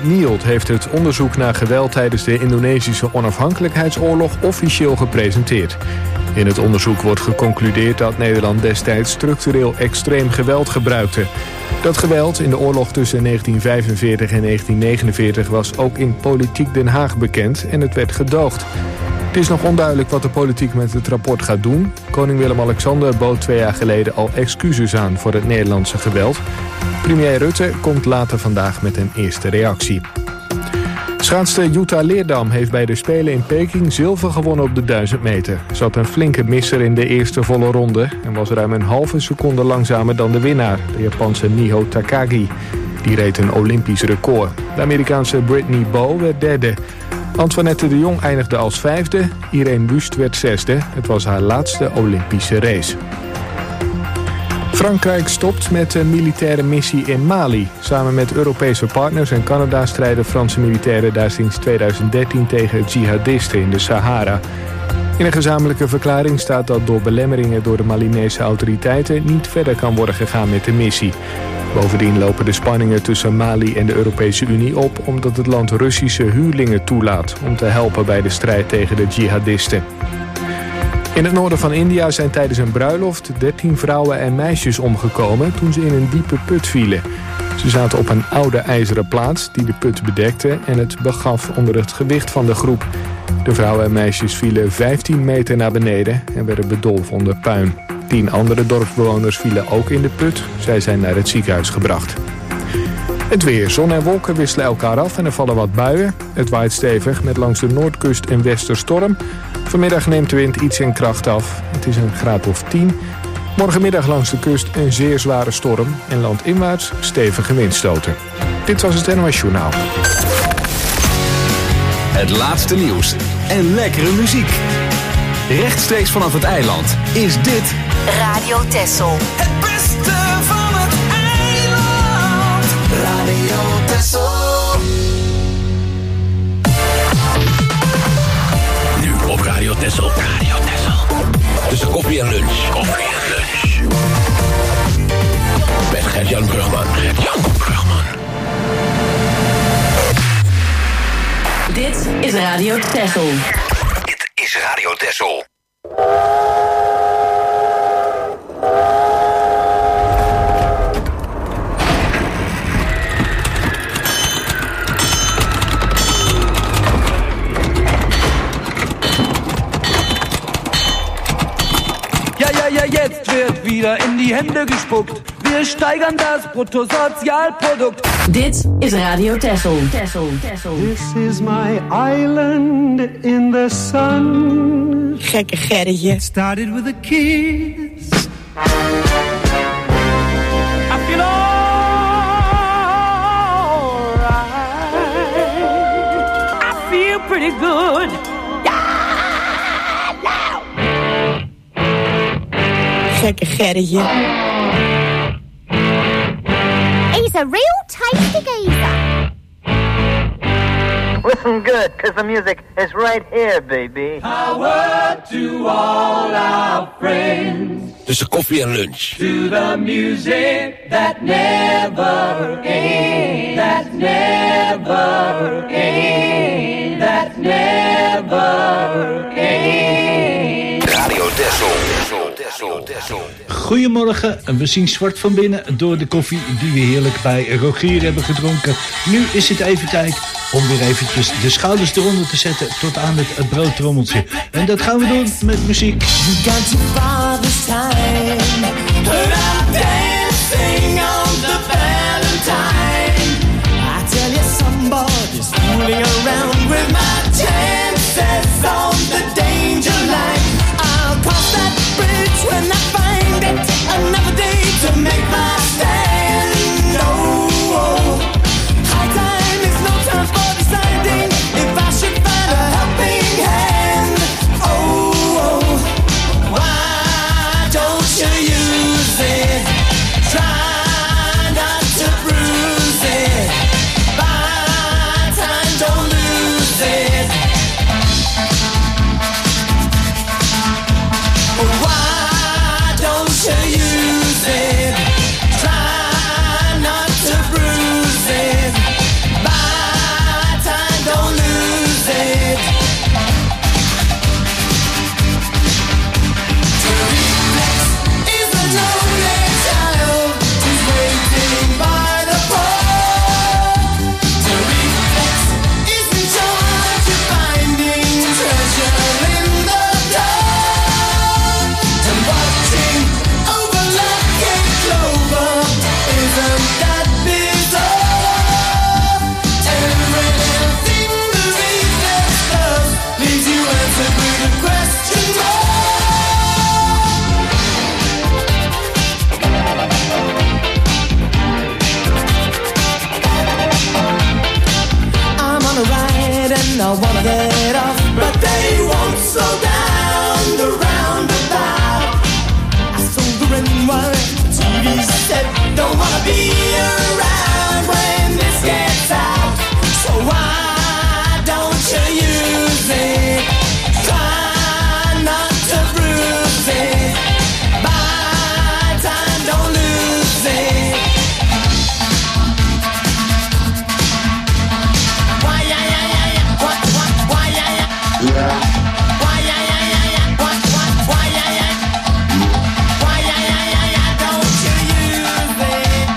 Nield heeft het onderzoek naar geweld tijdens de Indonesische onafhankelijkheidsoorlog officieel gepresenteerd. In het onderzoek wordt geconcludeerd dat Nederland destijds structureel extreem geweld gebruikte. Dat geweld in de oorlog tussen 1945 en 1949 was ook in politiek Den Haag bekend en het werd gedoogd. Het is nog onduidelijk wat de politiek met het rapport gaat doen. Koning Willem-Alexander bood 2 jaar geleden al excuses aan voor het Nederlandse geweld. Premier Rutte komt later vandaag met een eerste reactie. Schaatster Jutta Leerdam heeft bij de Spelen in Peking zilver gewonnen op de 1000 meter. Ze had een flinke misser in de eerste volle ronde en was ruim een halve seconde langzamer dan de winnaar, de Japanse Miho Takagi. Die reed een Olympisch record. De Amerikaanse Brittany Bowe werd derde. Antoinette de Jong eindigde als 5e, Irene Wust werd 6e. Het was haar laatste Olympische race. Frankrijk stopt met een militaire missie in Mali. Samen met Europese partners en Canada strijden Franse militairen daar sinds 2013 tegen jihadisten in de Sahara. In een gezamenlijke verklaring staat dat door belemmeringen door de Malinese autoriteiten niet verder kan worden gegaan met de missie. Bovendien lopen de spanningen tussen Mali en de Europese Unie op omdat het land Russische huurlingen toelaat om te helpen bij de strijd tegen de jihadisten. In het noorden van India zijn tijdens een bruiloft 13 vrouwen en meisjes omgekomen toen ze in een diepe put vielen. Ze zaten op een oude ijzeren plaat die de put bedekte en het begaf onder het gewicht van de groep. De vrouwen en meisjes vielen 15 meter naar beneden en werden bedolven onder puin. 10 andere dorpsbewoners vielen ook in de put. Zij zijn naar het ziekenhuis gebracht. Het weer. Zon en wolken wisselen elkaar af en er vallen wat buien. Het waait stevig met langs de noordkust een westerstorm. Vanmiddag neemt de wind iets in kracht af. Het is een graad of 10. Morgenmiddag langs de kust een zeer zware storm en landinwaarts stevige windstoten. Dit was het NOS Journaal. Het laatste nieuws en lekkere muziek. Rechtstreeks vanaf het eiland is dit Radio Texel. Het beste van het eiland. Radio Texel. Nu op Radio Texel. Radio Texel. Tussen koffie en lunch. Koffie en lunch. Met Gert-Jan Brugman. Gert-Jan Brugman. Dit is Radio Texel. Dit is Radio Texel. Ja, jetzt wird wieder in die Hände gespuckt. Wir steigern das Bruttosozialprodukt. Dit is Radio Texel. Texel. This is my island in the sun. Gekke Gerritje. Started with a kiss. I feel alright. I feel pretty good. Gekke Gerritje. He's a real tasty geezer. Listen good, cause the music is right here, baby. Power to all our friends. Tussen koffie en lunch. To the music that never ends. That never ends. That never ends. Radio Texel. Goedemorgen, we zien zwart van binnen door de koffie die we heerlijk bij Rogier hebben gedronken. Nu is het even tijd om weer eventjes de schouders eronder te zetten tot aan het broodtrommeltje. En dat gaan we doen met muziek. You got your father's time, but I'm dancing on the Valentine. I tell you, somebody's fooling around with my chances on the danger line. I'll cross that bridge when I find it. Another day to make my stand. Oh, high time is no time for deciding if I should find a helping hand. Oh, why don't you use it? Try not to bruise I wanna get off, but they won't slow down the roundabout. I sold the red wine, TV said, don't wanna be around when this gets out. So why don't you use it? Try not to bruise it. Buy time, don't lose it. Why, yeah, yeah, yeah, yeah. What, why, yeah, yeah. Why, yeah, yeah, yeah, yeah. What, why, yeah, yeah. Why, yeah, yeah, yeah, yeah. Don't you use it.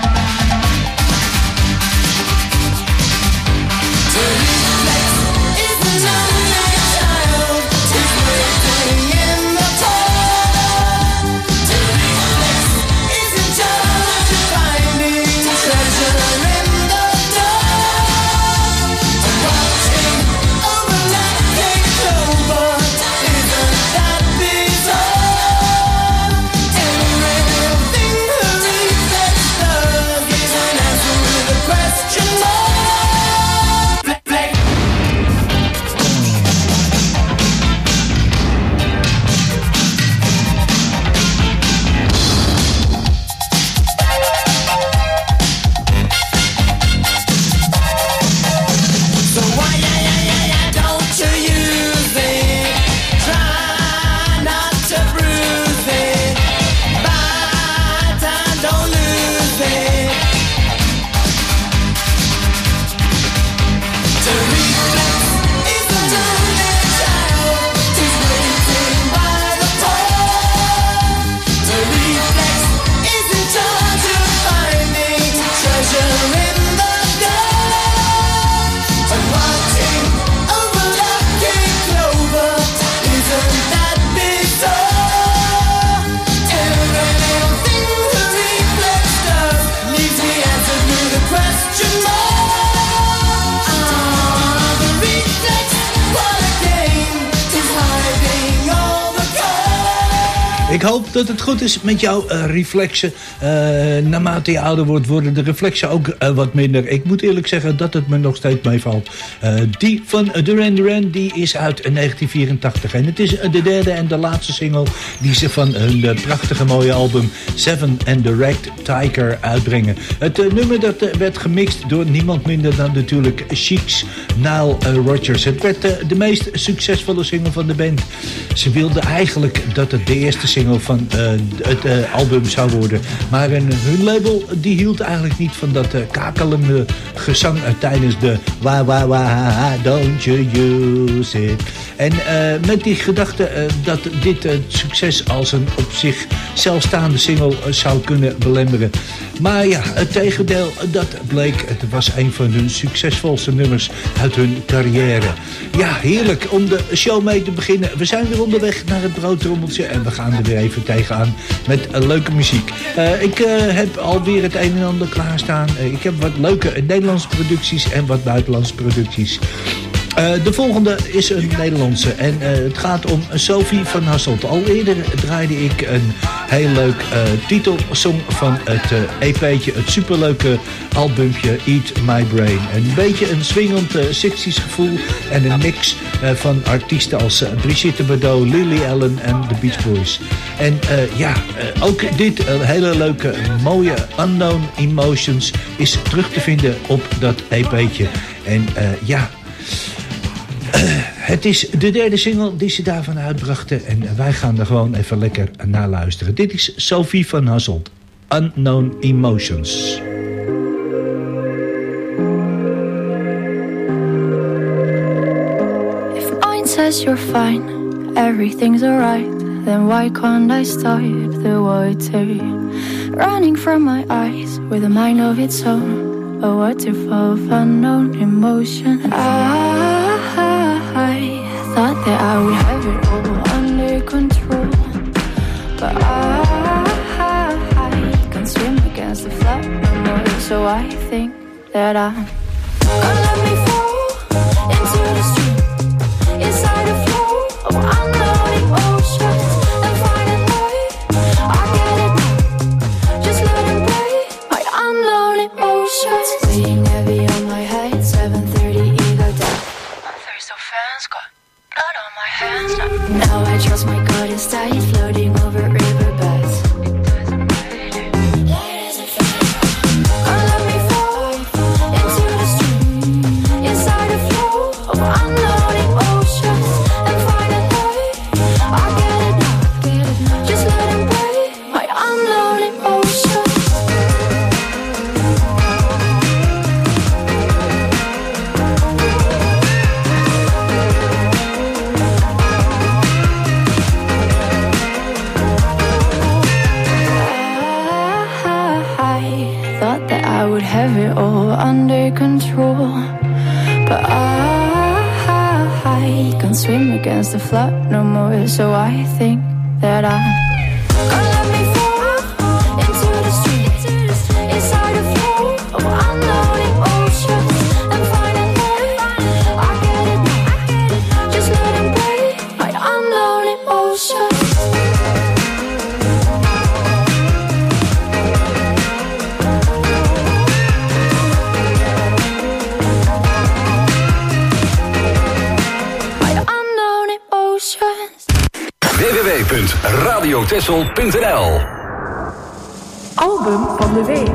To reflex is another child. He's waiting in the cold. To reflex isn't just finding treasure in the dark. Watching overlapping clover, isn't that bizarre? Everything the reflex does is an answer with a question mark. Flick, flick. So why, yeah, yeah, yeah, yeah, don't you use it? Try not to bruise it. Buy time, don't lose it. To reflex is another child. He's waiting by the pole. To reflex is in charge of finding treasure in the dark. And watching overlapping clover, isn't that bizarre? Everything the reflex does leaves me answered with a question mark. The reflex, what a game, is hiding all the gold. Ik hoop dat het goed is met jouw reflexen. Naarmate je ouder wordt, worden de reflexen ook wat minder. Ik moet eerlijk zeggen dat het me nog steeds meevalt. Die van Duran Duran, die is uit 1984. En het is de derde en de laatste single die ze van hun prachtige mooie album Seven and the Wrecked Tiger uitbrengen. Het nummer dat werd gemixt door niemand minder dan natuurlijk Chic's Nile Rodgers. Het werd de meest succesvolle single van de band. Ze wilden eigenlijk dat het de eerste single van het album zou worden. Maar hun label die hield eigenlijk niet van dat kakelende gezang tijdens de wa wa wa don't you use it. En met die gedachte dat dit het succes als een op zich zelfstaande single zou kunnen belemmeren. Maar ja, het tegendeel, dat bleek. Het was een van hun succesvolste nummers uit hun carrière. Ja, heerlijk om de show mee te beginnen. We zijn weer onderweg naar het broodtrommeltje en we gaan er weer even tegenaan met leuke muziek. Ik heb alweer het een en ander klaarstaan. Ik heb wat leuke Nederlandse producties en wat buitenlandse producties. De volgende is een Nederlandse en het gaat om Sophie van Hasselt. Al eerder draaide ik een heel leuk titelsong van het EP'tje, het superleuke albumpje Eat My Brain. Een beetje een swingend 60s gevoel en een mix van artiesten als Brigitte Bardot, Lily Allen en The Beach Boys. En ook dit hele leuke, mooie Unknown Emotions is terug te vinden op dat EP'tje. En het is de derde single die ze daarvan uitbrachten. En wij gaan er gewoon even lekker naar luisteren. Dit is Sophie van Hasselt. Unknown Emotions. If mine says you're fine, everything's alright, then why can't I start the water running from my eyes with a mind of its own? A waterfall of unknown emotion. I thought that I would have it all under control, but I can't swim against the flood no more. So I think that I'm gonna let me fall into the stream, inside a flow of unknown emotions, and finally I get it now. Just let it break my unknown emotions. Weighing heavy on my head, 7:30 ego death. My thirst so Now I trust my God instead, floating over riverbeds. Come let me fall into the stream, inside a flow of unloading oceans, and finally I get it now, just let him break my unloading oceans. I would have it all under control, but I can't swim against the flood no more. So I think that I'm gonna let me fall into the street, inside a flow of unloading oceans, and finally I get it now, just let him break my unloading oceans. www.radiotessel.nl. Album van de week.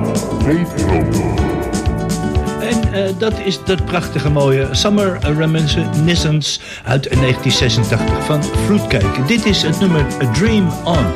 En dat is dat prachtige mooie Summer Reminiscence uit 1986 van Fruitcake. Dit is het nummer A Dream On.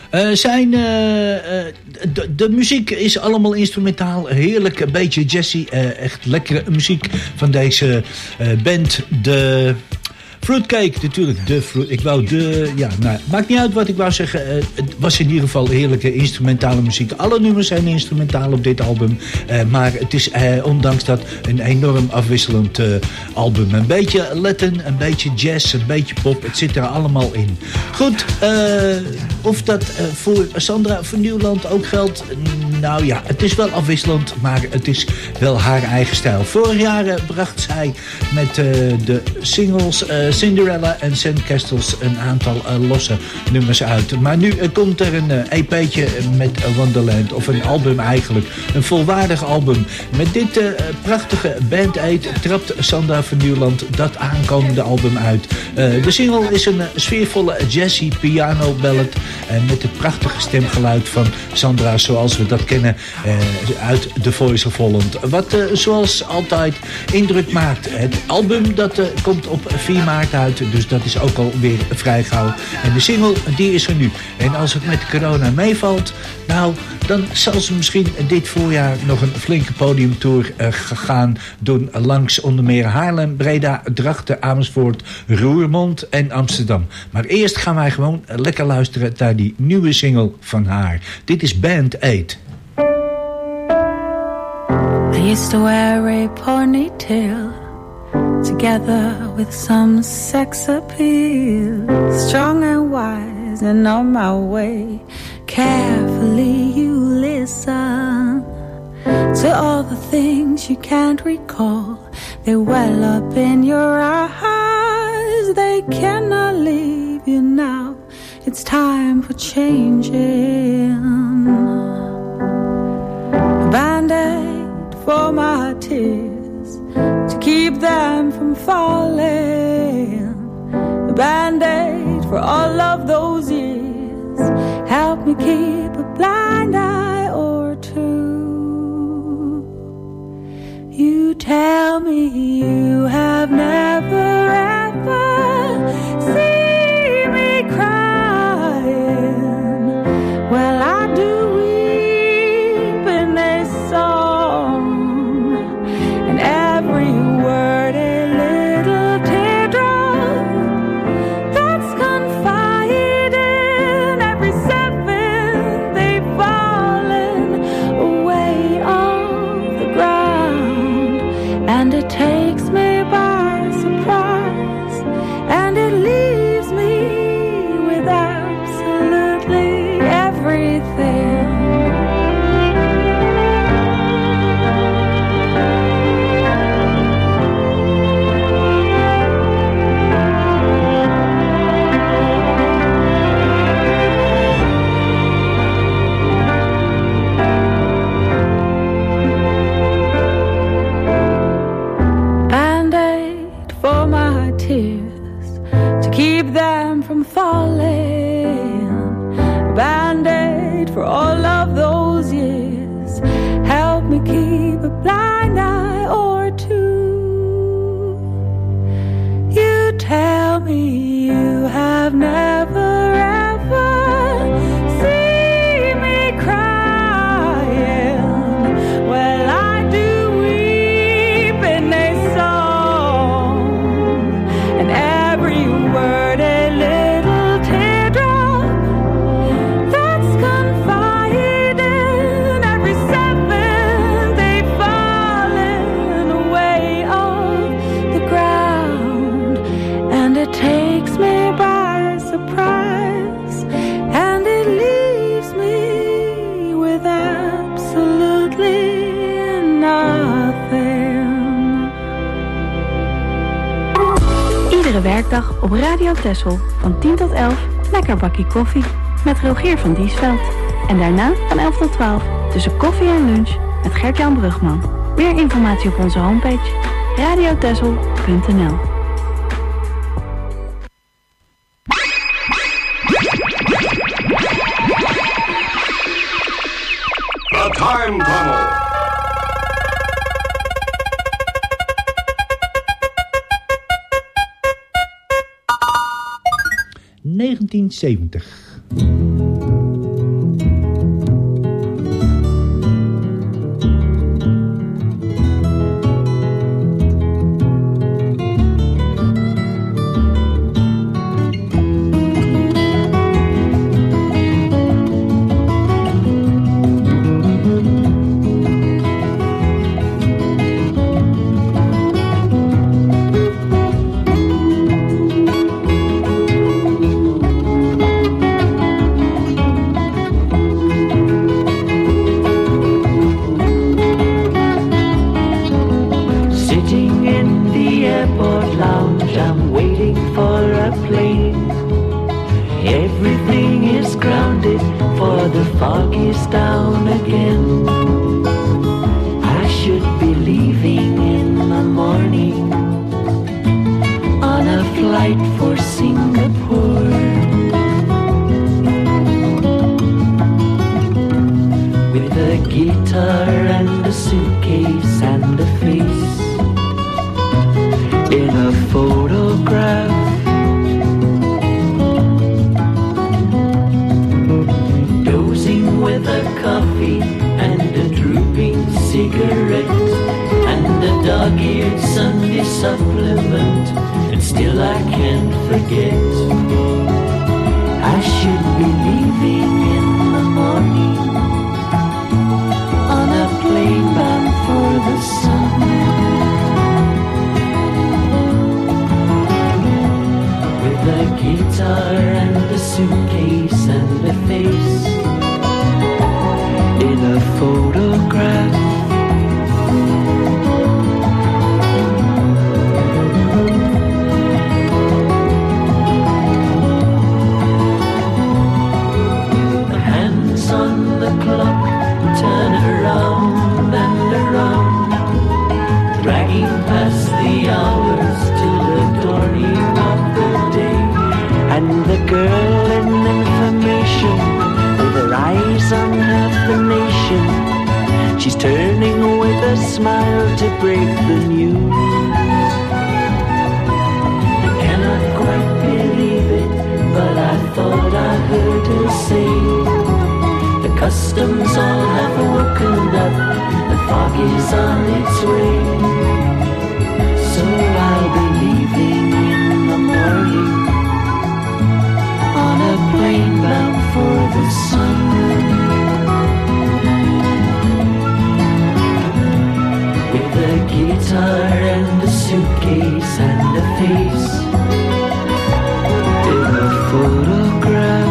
De muziek is allemaal instrumentaal. Heerlijk, een beetje jazzy. Echt lekkere muziek van deze band. De Fruitcake, natuurlijk. Maakt niet uit wat ik wou zeggen. Het was in ieder geval heerlijke instrumentale muziek. Alle nummers zijn instrumentaal op dit album. Maar het is ondanks dat een enorm afwisselend album. Een beetje Latin, een beetje jazz, een beetje pop. Het zit er allemaal in. Goed, of dat voor Sandra van Nieuwland ook geldt? Nou ja, het is wel afwisselend, maar het is wel haar eigen stijl. Vorig jaar bracht zij met de singles Cinderella en Sandcastles een aantal losse nummers uit. Maar nu komt er een EP'tje met Wonderland, of een album eigenlijk. Een volwaardig album. Met dit prachtige Band Aid trapt Sandra van Nieuwland dat aankomende album uit. De single is een sfeervolle jazzy piano ballad met het prachtige stemgeluid van Sandra zoals we dat kennen uit The Voice of Holland. Wat zoals altijd indruk maakt. Het album dat komt op 4 maart uit, dus dat is ook alweer vrij gauw. En de single die is er nu. En als het met corona meevalt, nou, dan zal ze misschien dit voorjaar nog een flinke podiumtour gaan doen langs onder meer Haarlem, Breda, Drachten, Amersfoort, Roermond en Amsterdam. Maar eerst gaan wij gewoon lekker luisteren naar die nieuwe single van haar. Dit is Band Aid. I used to wear a ponytail together with some sex appeal, strong and wise and on my way. Carefully you listen to all the things you can't recall. They well up in your eyes, they cannot leave you now. It's time for changing. A Band-Aid for my tears to keep them from falling. A Band-Aid for all of those years. Help me keep a blind eye or two. You tell me you have never ever seen me crying. Well, I do weep in a song, and every word a little teardrop that's confiding. Every seven they've fallen away off the ground, and it takes me by surprise, and it leaves me with absolutely everything. Band-Aid for my tears to keep them from falling. Band-Aid for all of those years. Help me keep a blind eye or two. You tell me you have never ever seen me crying. Well, I do weep in a song, and every word a little teardrop that's confiding. Every seven they've fallen away off the ground, and it takes me by surprise, and it leaves me with absolutely nothing. Iedere werkdag op Radio Texel van 10 tot 11 lekker bakkie koffie met Rogier van Diesveld. En daarna van 11 tot 12 tussen koffie en lunch met Gert-Jan Brugman. Meer informatie op onze homepage radiotexel.nl. The Time Tunnel. ...1970. Sitting in the airport lounge, I'm waiting for a plane. Everything is grounded, for the fog is down again. I should be leaving in the morning on a flight for Singapore. With a guitar and a suitcase and a face in a photograph. Dozing with a coffee and a drooping cigarette and a dog-eared Sunday supplement, and still I can't forget. I should be leaving in the morning on a plane bound for the sun. With a guitar and a suitcase and a face in a photograph. Hands on the clock, turn around and around, dragging past the hours till the dawning of the day. And the girl in information, with her eyes on half the nation, she's turning with a smile to break the news. I cannot quite believe it, but I thought I heard her say, the customs all have woken up, the fog is on its way. So I'll be leaving in the morning on a plane bound for the sun. With a guitar and a suitcase and a face in a photograph.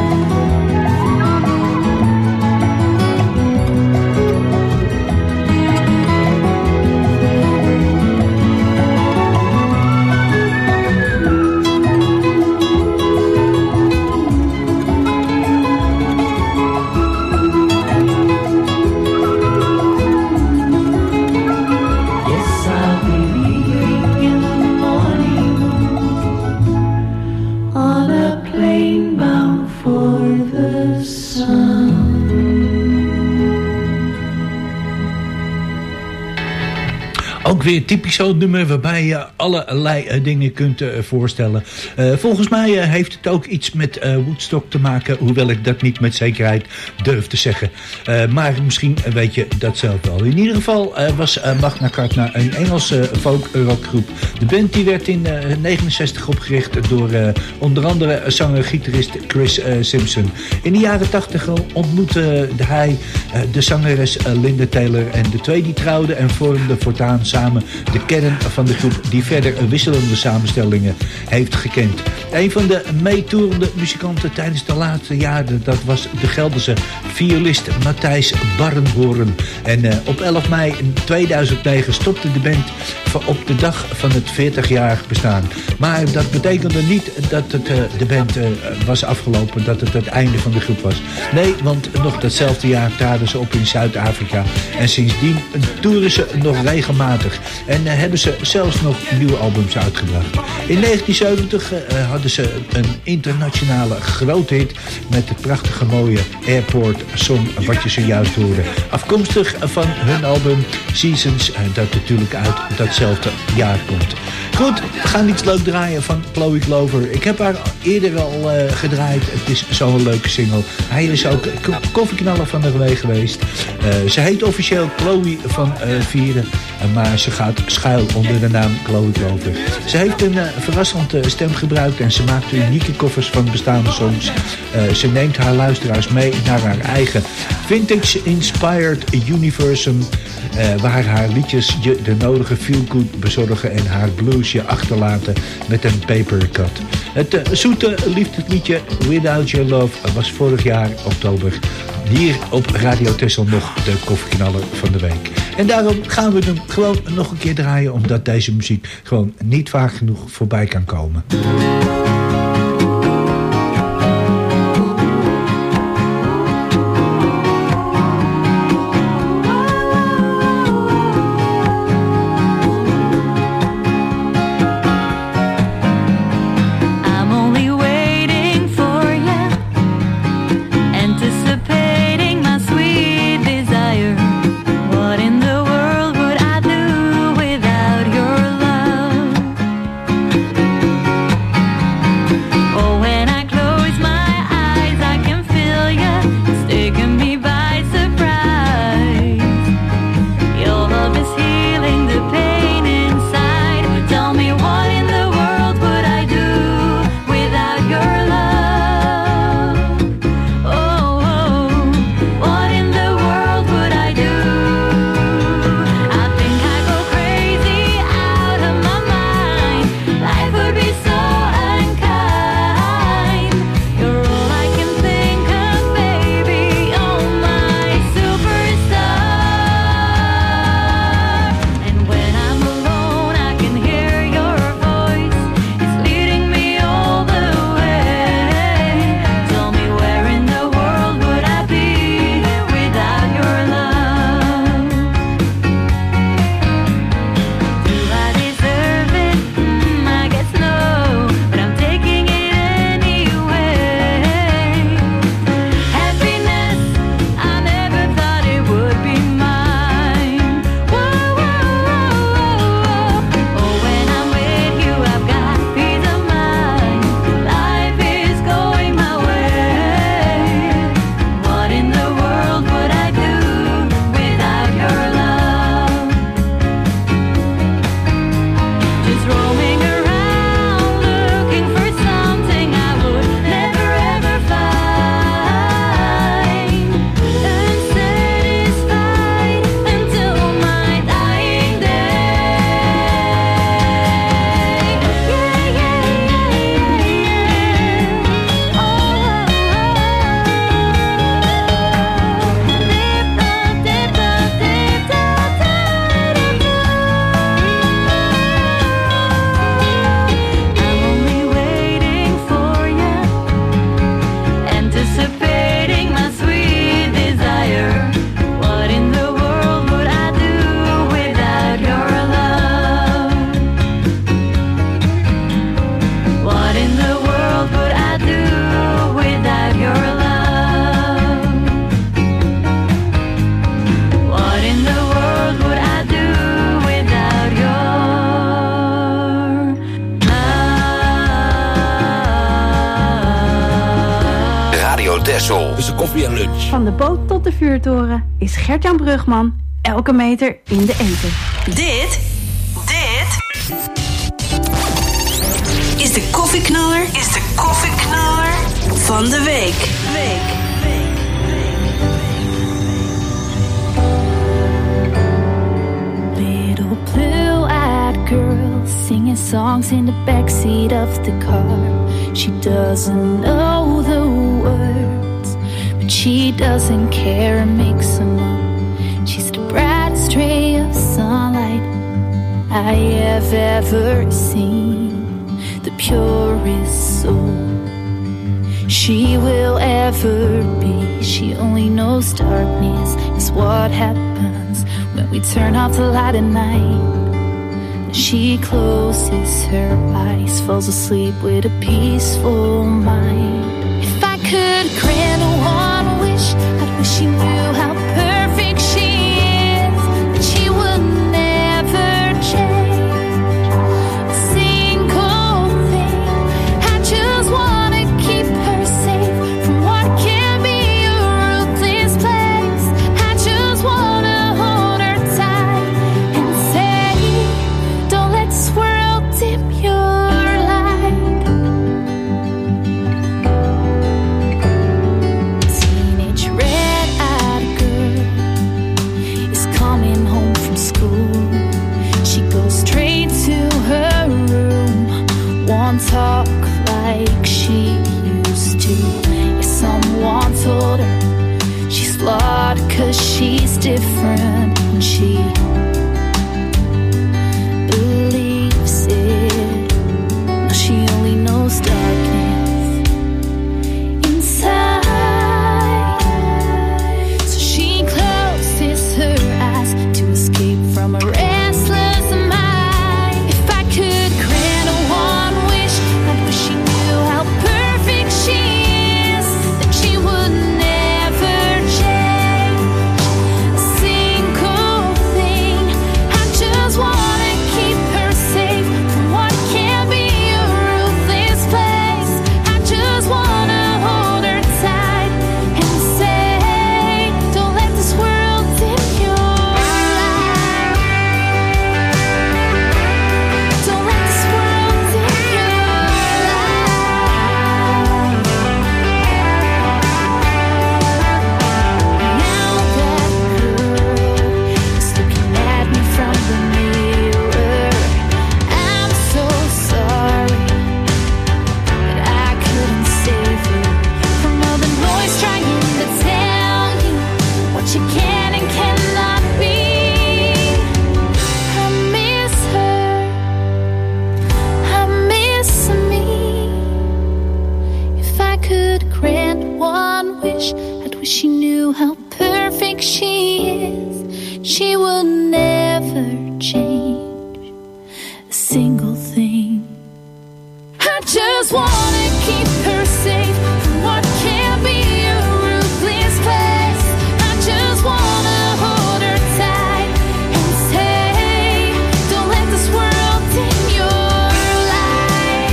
Ook weer typisch zo'n nummer waarbij je allerlei dingen kunt voorstellen. Volgens mij heeft het ook iets met Woodstock te maken, hoewel ik dat niet met zekerheid durf te zeggen. Maar misschien weet je dat zelf wel. In ieder geval was Magna Carta een Engelse folk-rockgroep. De band die werd in 1969 opgericht door onder andere zanger-gitarist Chris Simpson. In de jaren 80 ontmoette hij de zangeres Linda Taylor en de twee die trouwden en vormden voortaan samen de kern van de groep die verder wisselende samenstellingen heeft gekend. Een van de meetoerende muzikanten tijdens de laatste jaren, dat was de Gelderse violist Matthijs Barrenhoorn. En op 11 mei 2009 stopte de band op de dag van het 40-jarig bestaan. Maar dat betekende niet dat het, de band was afgelopen, dat het het einde van de groep was. Nee, want nog datzelfde jaar traden ze op in Zuid-Afrika. En sindsdien toeren ze nog regelmatig. En hebben ze zelfs nog nieuwe albums uitgebracht. In 1970 hadden ze een internationale grote hit met het prachtige mooie Airport Song wat je zojuist hoorde. Afkomstig van hun album Seasons, dat natuurlijk uit datzelfde jaar komt. Goed, we gaan iets leuk draaien van Chloe Clover. Ik heb haar eerder al gedraaid. Het is zo'n leuke single. Hij is ook koffieknaller van de week geweest. Ze heet officieel Chloe van Vieren, maar ze gaat schuil onder de naam Chloe Clover. Ze heeft een verrassende stem gebruikt en ze maakt unieke koffers van bestaande songs. Ze neemt haar luisteraars mee naar haar eigen vintage-inspired universum, waar haar liedjes je de nodige feel-good bezorgen en haar bluesje achterlaten met een papercut. Het zoete liefdesliedje Without Your Love was vorig jaar oktober hier op Radio Texel nog de koffieknaller van de week. En daarom gaan we hem gewoon nog een keer draaien, omdat deze muziek gewoon niet vaak genoeg voorbij kan komen. Tussen koffie en lunch. Van de boot tot de vuurtoren is Gert-Jan Brugman elke meter in de eten. Dit is de koffieknaller. Van de week. Little blue-eyed girl singing songs in the backseat of the car. She doesn't know the words, but she doesn't care and makes them up. She's the brightest ray of sunlight I have ever seen, the purest soul she will ever be. She only knows darkness is what happens when we turn off the light at night. She closes her eyes, falls asleep with a peaceful mind. If I could grant her one wish, I'd wish she knew how perfect she is, that she would never change a single thing. I just wanna keep her safe from what can be a ruthless place. I just wanna hold her tight and say, don't let this world dim your light. Teenage red-eyed different, and she believes it. Now she only knows darkness inside, so she closes her eyes to escape from a restless mind. If I could grant her one wish, I'd wish she knew how perfect she is, that she would never change a single thing. I just wanna keep her safe from what can be a ruthless place. I just wanna hold her tight and say, don't let this world dim your light. Don't let this world dim your light. Now that girl is looking at me from the mirror. I'm so sorry that I couldn't save her from all the noise trying to tell you what you can and cannot be. I miss her, I miss me. If I could grant one wish, I'd wish she knew how perfect she is. She would never change a single thing. I just wanna keep her safe from what can be a ruthless place. I just wanna hold her tight and say, don't let this world dim your light.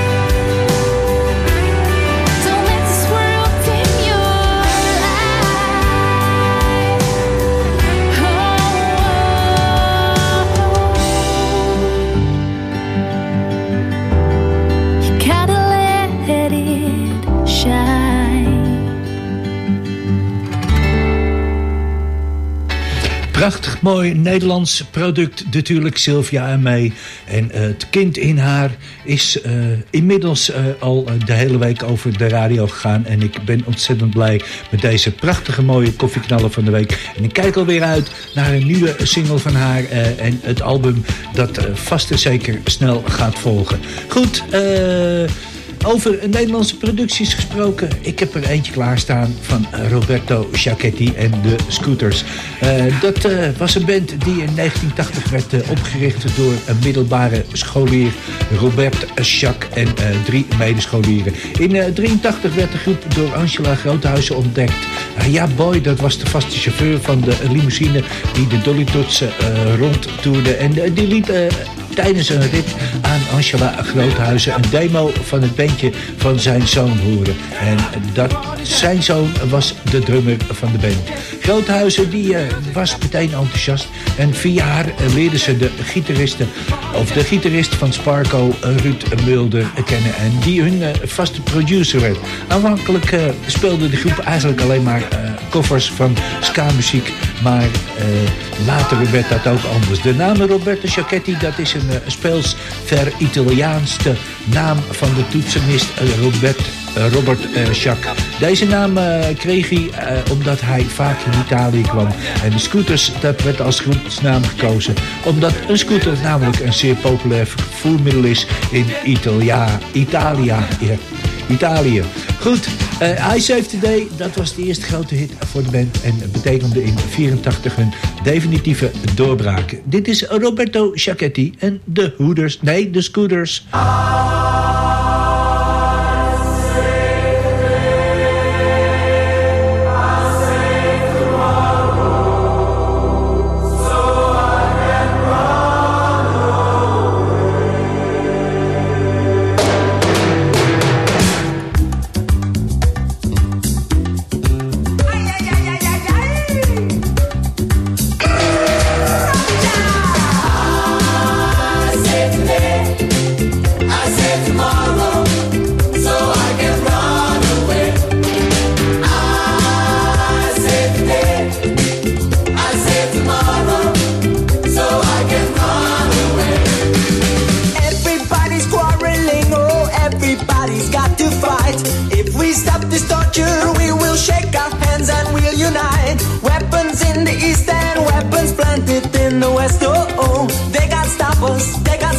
Don't let this world dim your light. You gotta let it shine. Prachtig mooi Nederlands product natuurlijk, Sylvia en mij. En het kind in haar is inmiddels al de hele week over de radio gegaan. En ik ben ontzettend blij met deze prachtige mooie koffieknaller van de week. En ik kijk alweer uit naar een nieuwe single van haar. En het album dat vast en zeker snel gaat volgen. Goed, over Nederlandse producties gesproken. Ik heb er eentje klaarstaan van Roberto Giachetti en de Scooters. Dat was een band die in 1980 werd opgericht door een middelbare scholier, Robert Jacques, en 3 medescholieren. In 1983 werd de groep door Angela Groothuizen ontdekt. Ja boy, dat was de vaste chauffeur van de limousine die de Dolly Tots rondtoerde. En die liet tijdens een rit aan Angela Groothuizen een demo van het bandje van zijn zoon horen. En zijn zoon was de drummer van de band. Groothuizen die was meteen enthousiast. En via haar leerde ze de gitarist van Sparco, Ruud Mulder, kennen. En die hun vaste producer werd. Aanvankelijk speelde de groep eigenlijk alleen maar covers van ska-muziek. Maar later werd dat ook anders. De naam Roberto Giachetti, dat is een speels ver-Italiaanse naam van de toetsenist Robert Jacques. Deze naam kreeg hij omdat hij vaak in Italië kwam. En de Scooters, dat werd als groepsnaam gekozen. Omdat een scooter namelijk een zeer populair vervoermiddel is in Italië. Goed, I Save Today, dat was de eerste grote hit voor de band. En betekende in 1984 hun definitieve doorbraak. Dit is Roberto Giachetti en de Scooters. Tomorrow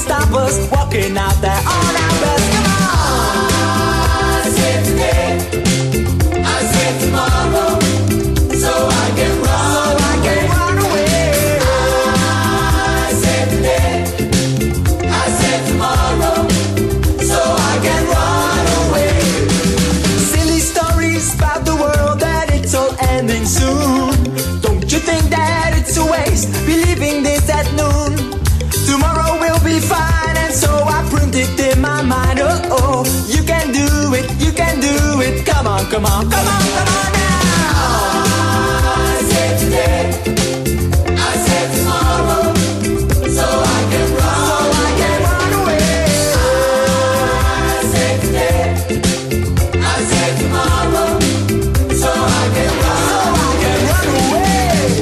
stop us walking out there on our best. Come on! I said today, I said tomorrow, so I can run away. I said today, I said tomorrow, so I can run away. Silly stories about the world that it's all ending soon. Don't you think that it's a waste believing this at noon? Tomorrow will be fine, and so I print it in my mind. Oh, oh, you can do it, you can do it. Come on, come on, come on, come on now. I said today, I said tomorrow, so I can run away. I said today, I said tomorrow, so I can run away.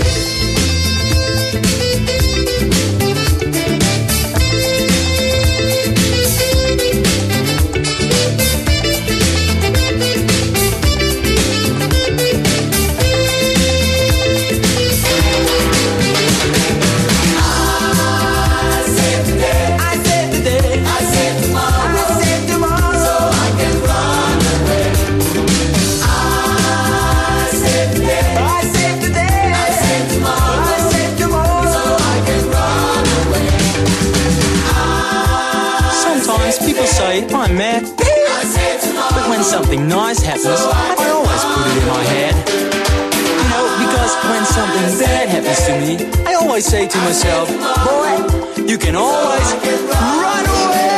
People say I'm mad, but when something nice happens, I always put it in my head. You know, because when something bad happens to me, I always say to myself, boy, you can always run away.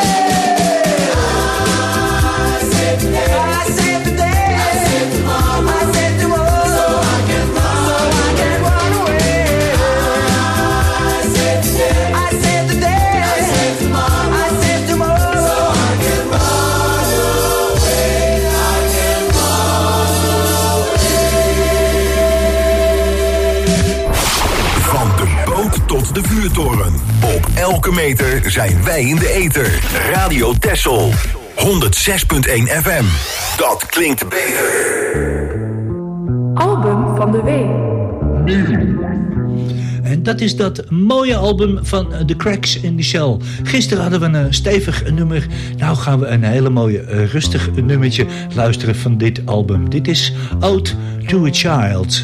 I said today, I said tomorrow, I said tomorrow, so I can run away. I said today, I said today, I said tomorrow, I said tomorrow. Tot de vuurtoren. Op elke meter zijn wij in de ether. Radio Texel. 106.1 FM. Dat klinkt beter. Album van de week. En dat is dat mooie album van The Cracks in the Shell. Gisteren hadden we een stevig nummer. Nou gaan we een hele mooie rustig nummertje luisteren van dit album. Dit is Ode to a Child.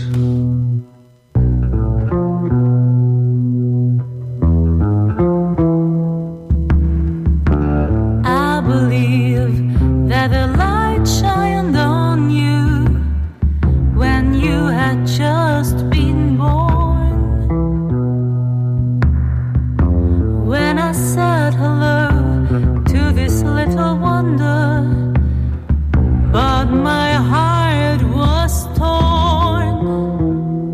But my heart was torn.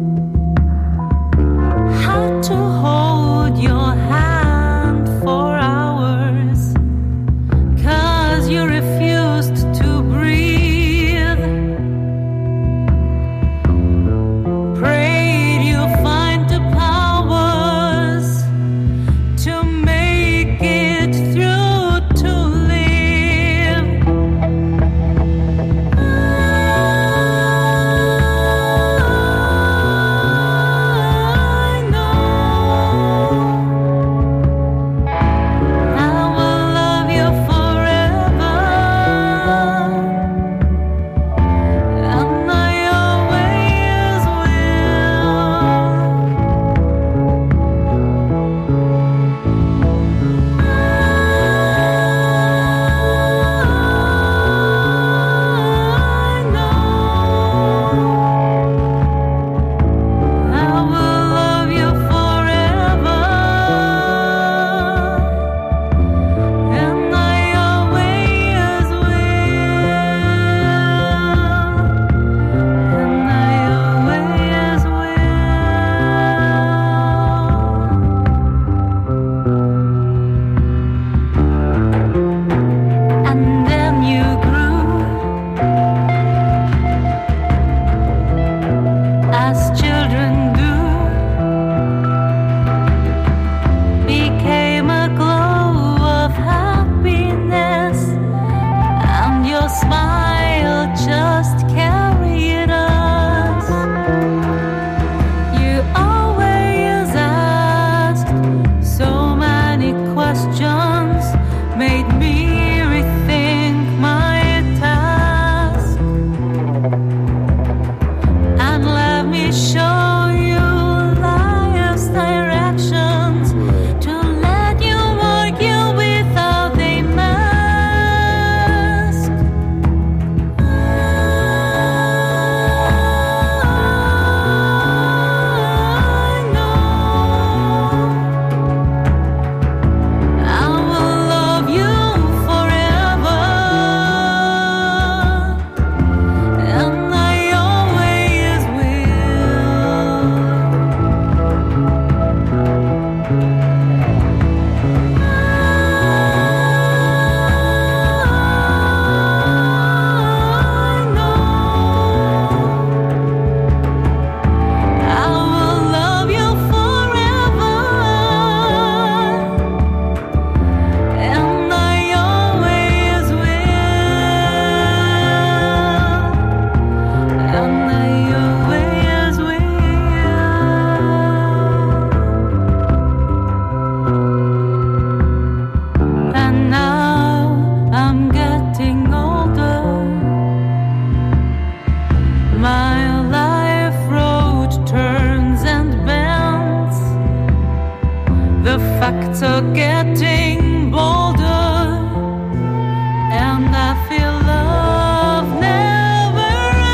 getting bolder, and I feel love never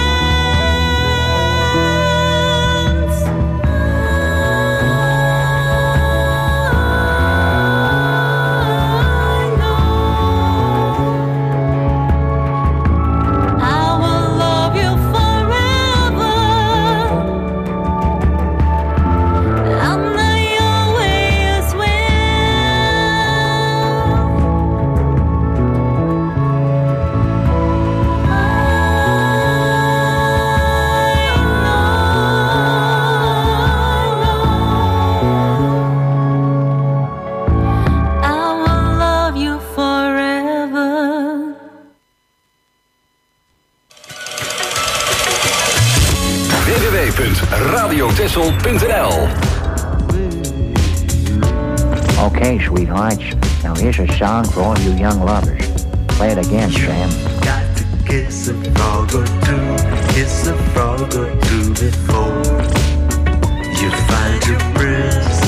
ends. I will love you forever, and I always I will love you forever. www.radiotessel.nl. Okay, sweethearts. Now here's a song for all you young lovers. Play it again, Sam. Got to kiss a frog or two, kiss a frog or two before you find your prince.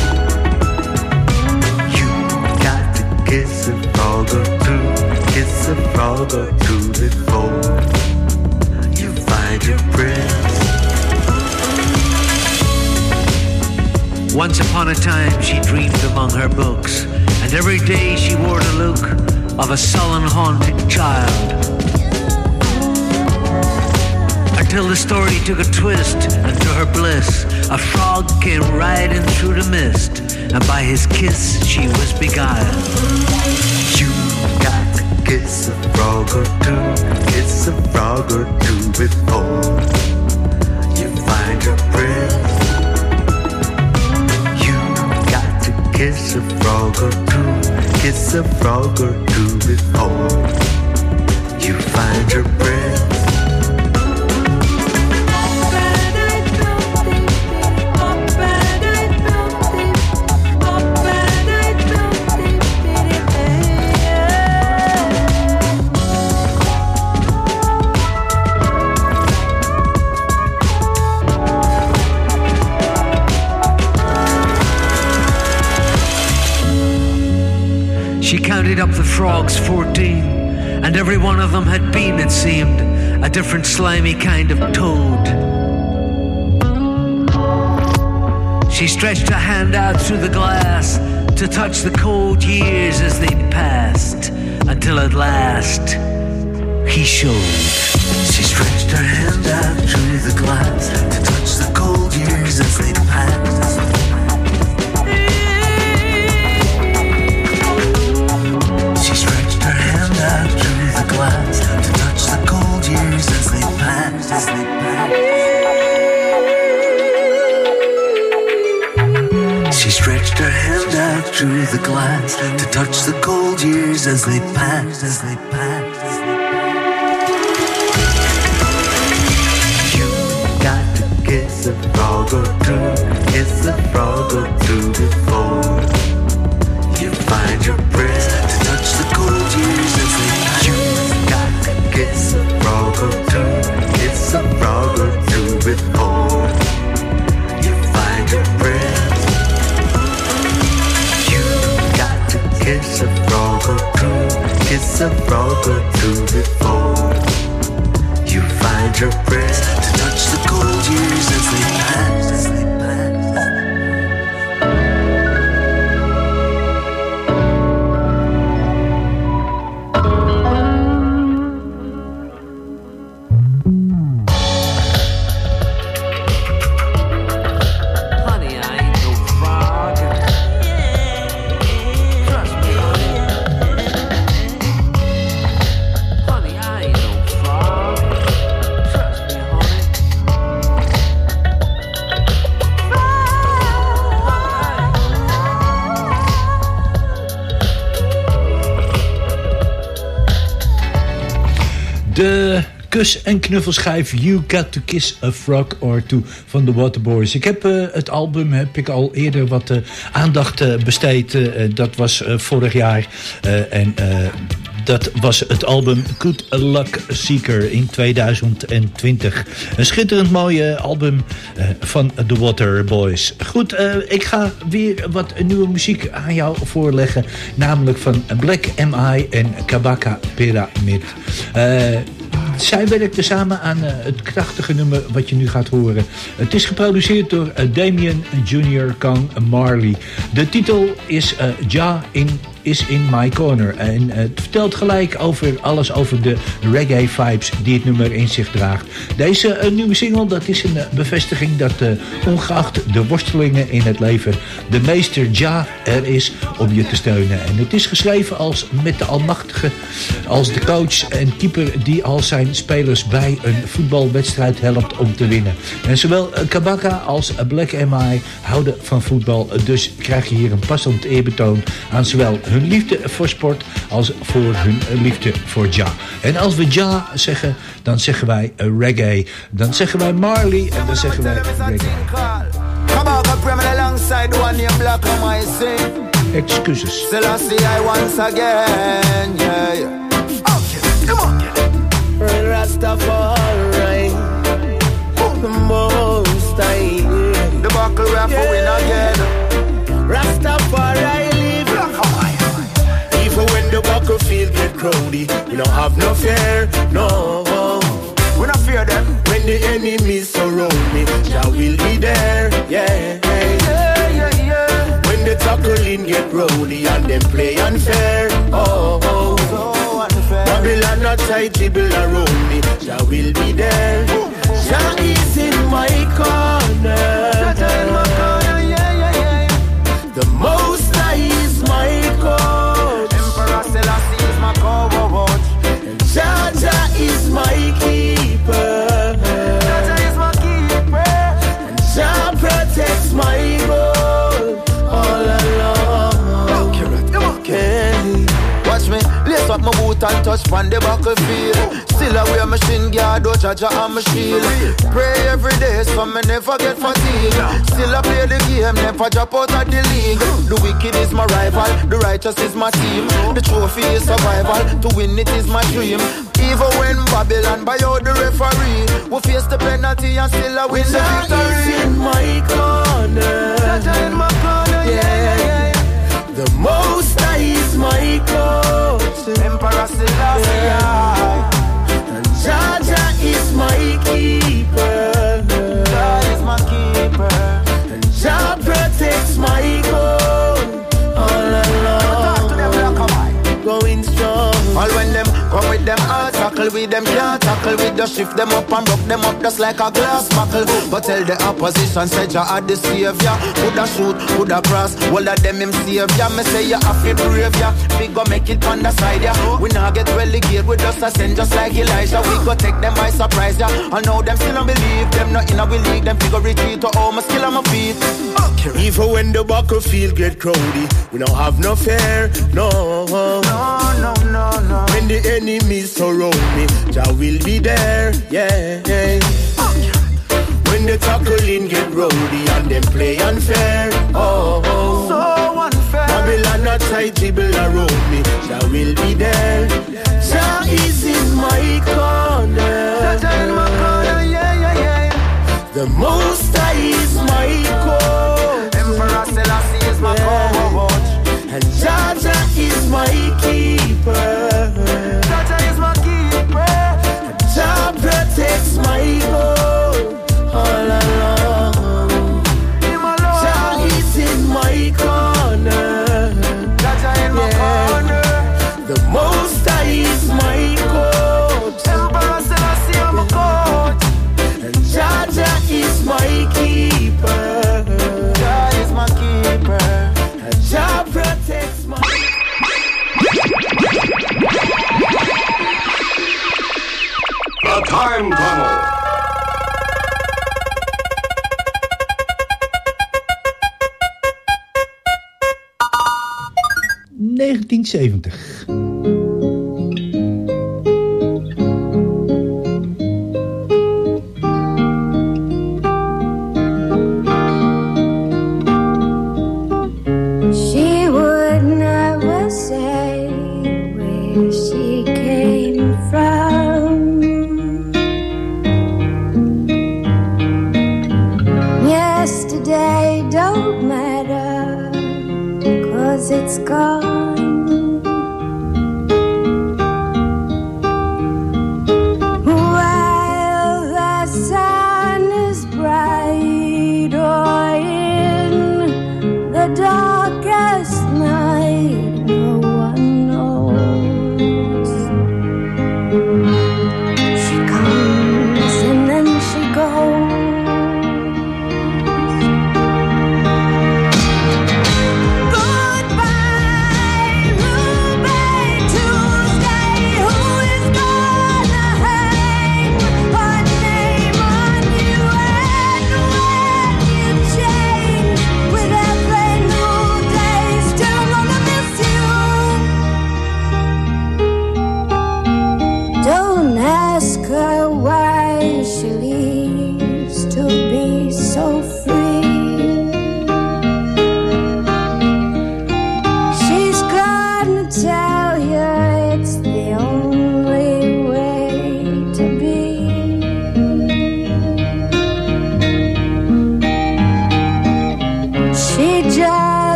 You got to kiss a frog or two, kiss a frog or two before you find your prince. Once upon a time she dreamed among her books, and every day she wore the look of a sullen, haunted child. Until the story took a twist, and to her bliss, a frog came riding through the mist, and by his kiss she was beguiled. You got to kiss a frog or two, kiss a frog or two before you find your prince. Kiss a frog or two, kiss a frog or two before you find your prince. She counted up the frogs, 14, and every one of them had been, it seemed, a different slimy kind of toad. She stretched her hand out through the glass to touch the cold years as they'd passed, until at last he showed. She stretched her hand out through the glass to touch the cold years as they'd passed. Out through the glass to touch the cold years as they pass, as they pass. She stretched her hand out through the glass to touch the cold years as they pass, as they pass. You got to kiss a frog or two, kiss a frog or two before you find your prince, to touch the cold years as they pass. You got to kiss a frog or two, kiss a frog or two before you find your prince. You got to kiss a frog or two, kiss a frog or two before you find your prince, to touch the cold years as they pass, as they pass. De kus- en knuffelschijf You Got To Kiss A Frog or Two van de Waterboys. Ik heb het album al eerder wat aandacht besteed. Dat was vorig jaar. En Dat was het album Good Luck Seeker in 2020. Een schitterend mooie album van The Waterboys. Goed, ik ga weer wat nieuwe muziek aan jou voorleggen. Namelijk van Black M.I. en Kabaka Pyramid. Zij werkten samen aan het krachtige nummer wat je nu gaat horen. Het is geproduceerd door Damien Jr. Kang Marley. De titel is Ja is in My Corner. En het vertelt gelijk alles over de reggae vibes die het nummer in zich draagt. Deze nieuwe single, dat is een bevestiging dat ongeacht de worstelingen in het leven de meester Ja er is om je te steunen. En het is geschreven met de Almachtige als de coach en keeper die al zijn spelers bij een voetbalwedstrijd helpt om te winnen. En zowel Kabaka als Black M.I. houden van voetbal, dus krijg je hier een passend eerbetoon aan zowel hun liefde voor sport als voor hun liefde voor Ja. En als we Ja zeggen, dan zeggen wij reggae. Dan zeggen wij Marley en dan zeggen wij reggae. Excuses. Rastafari, the most I the buckle rapper win again. Rastafari live. Even when the battlefield get crowdy, we don't have no fear, no. We don't fear them. When the enemies surround me, Jah will be there, yeah. When the tackling get rowdy and them play unfair, oh. Babylon not tight, dribble around me, Jah will be there. Jah is in my corner. Jah in my corner, yeah. The Most High is my coach. Emperor Selassie is my coach. And Jah is my keeper. Jah is my keeper. And Jah protects my goal all along. Okay. Watch me, lace up my boot and touch on the battlefield. Still I wear my shin guard, oh Jah and my shield. Pray every day so me never get fatigued. Still I play the game, never drop out of the league. The wicked is my rival, the righteous is my team. The trophy is survival, to win it is my dream. Even when Babylon buy out the referee, we face the penalty and still I win the victory. In my corner, Jah in my corner, yeah. The Most High is my coach. Emperor Selassie, and Jah is my keeper. Jah is my keeper. And Jah protects my goal all along. Going strong. All when them come with them all tackle with them can't tackle with the shift them up and broke them up just like a glass buckle. But tell the opposition say Jah are the savior. Coulda shoot, coulda cross, all of them him savior. Me say you have to brave ya. We go make it on the side ya. We not get relegated with us ascend just like Elijah. We go take them by surprise ya. I know them still don't believe them not in our league. Them figure retreat to all my skill on my feet. Even when the battlefield get crowdy, we don't have no fear, no. When the enemies surround me, Jah will be there, yeah. When the tackling get rowdy and them play unfair, oh. So unfair. Babylon not tight, dribble around me, Jah will be there. Jah is in my corner. Jah in my corner, yeah. The Most High is my coach. Emperor Selassie is my coach. And Jah is my keeper. Jah is my keeper. And Jah protects my goal all along. Jah is in my corner. Jah in my corner. The Most High is my coach. Emperor Selassie is my coach. And Jah is my keeper. Jah is my keeper. And Jah protects my. The Time Tunnel. ...1970. She would never say where she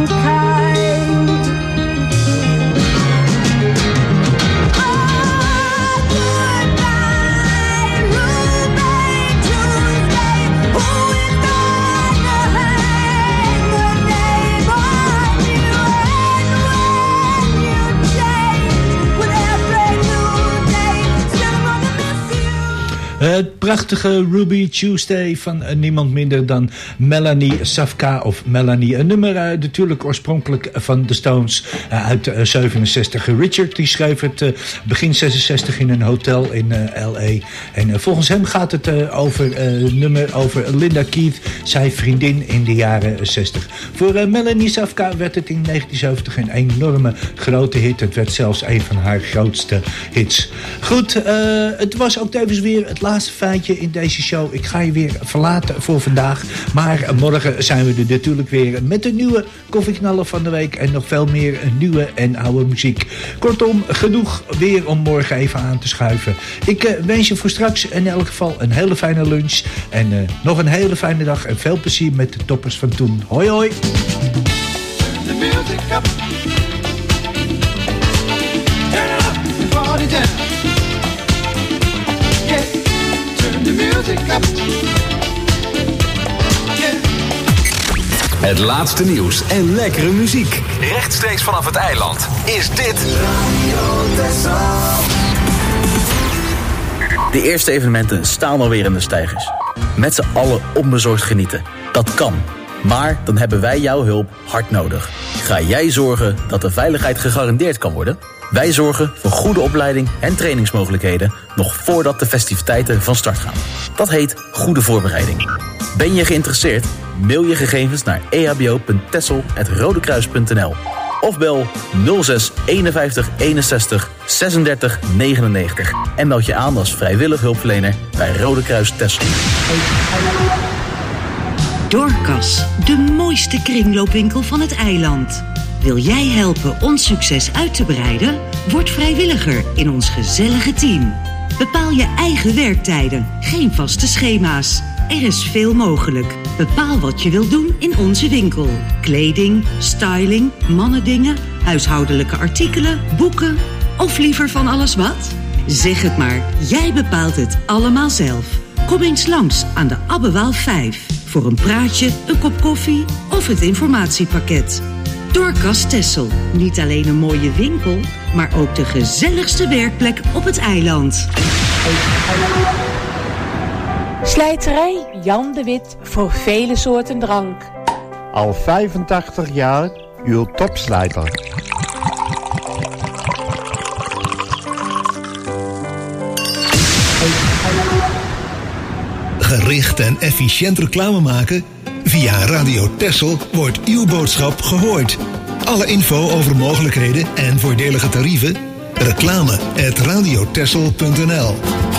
mankind. Het prachtige Ruby Tuesday van niemand minder dan Melanie Safka of Melanie. Een nummer natuurlijk oorspronkelijk van de Stones uit 67. Richard die schreef het begin 66 in een hotel in L.A. En volgens hem gaat het over een nummer over Linda Keith, zijn vriendin in de jaren 60. Voor Melanie Safka werd het in 1970 een enorme grote hit. Het werd zelfs een van haar grootste hits. Goed, het was ook tevens weer het laatste feitje in deze show. Ik ga je weer verlaten voor vandaag. Maar morgen zijn we er natuurlijk weer met de nieuwe koffieknaller van de week. En nog veel meer nieuwe en oude muziek. Kortom, genoeg weer om morgen even aan te schuiven. Ik wens je voor straks in elk geval een hele fijne lunch. En nog een hele fijne dag. En veel plezier met de toppers van toen. Hoi hoi. The music up. Turn it up, party down. The music up. Yeah. Het laatste nieuws en lekkere muziek. Rechtstreeks vanaf het eiland is dit Radio Texel. De eerste evenementen staan alweer in de steigers. Met z'n allen onbezorgd genieten. Dat kan. Maar dan hebben wij jouw hulp hard nodig. Ga jij zorgen dat de veiligheid gegarandeerd kan worden? Wij zorgen voor goede opleiding en trainingsmogelijkheden nog voordat de festiviteiten van start gaan. Dat heet goede voorbereiding. Ben je geïnteresseerd? Mail je gegevens naar ehbo.tessel@rodekruis.nl of bel 06 51 61 36 99 en meld je aan als vrijwillig hulpverlener bij Rode Kruis Texel. Dorcas, de mooiste kringloopwinkel van het eiland. Wil jij helpen ons succes uit te breiden? Word vrijwilliger in ons gezellige team. Bepaal je eigen werktijden, geen vaste schema's. Er is veel mogelijk. Bepaal wat je wilt doen in onze winkel. Kleding, styling, mannendingen, huishoudelijke artikelen, boeken of liever van alles wat? Zeg het maar, jij bepaalt het allemaal zelf. Kom eens langs aan de Abbewaal 5 voor een praatje, een kop koffie of het informatiepakket. Dorcas Texel, niet alleen een mooie winkel, maar ook de gezelligste werkplek op het eiland. Slijterij Jan de Wit voor vele soorten drank. Al 85 jaar uw topslijter. Gericht en efficiënt reclame maken? Via Radio Texel wordt uw boodschap gehoord. Alle info over mogelijkheden en voordelige tarieven? reclame@radiotexel.nl.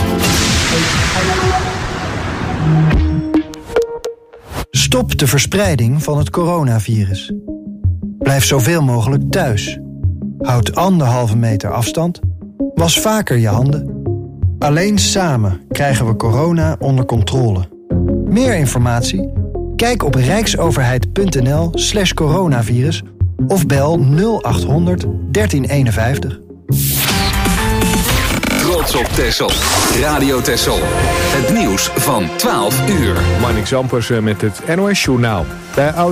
Stop de verspreiding van het coronavirus. Blijf zoveel mogelijk thuis. Houd 1,5 meter afstand. Was vaker je handen. Alleen samen krijgen we corona onder controle. Meer informatie? Kijk op rijksoverheid.nl/coronavirus of bel 0800 1351. Trots op Texel. Radio Texel. Het nieuws van 12 uur. Marnix Zampers met het NOS Journaal. Bij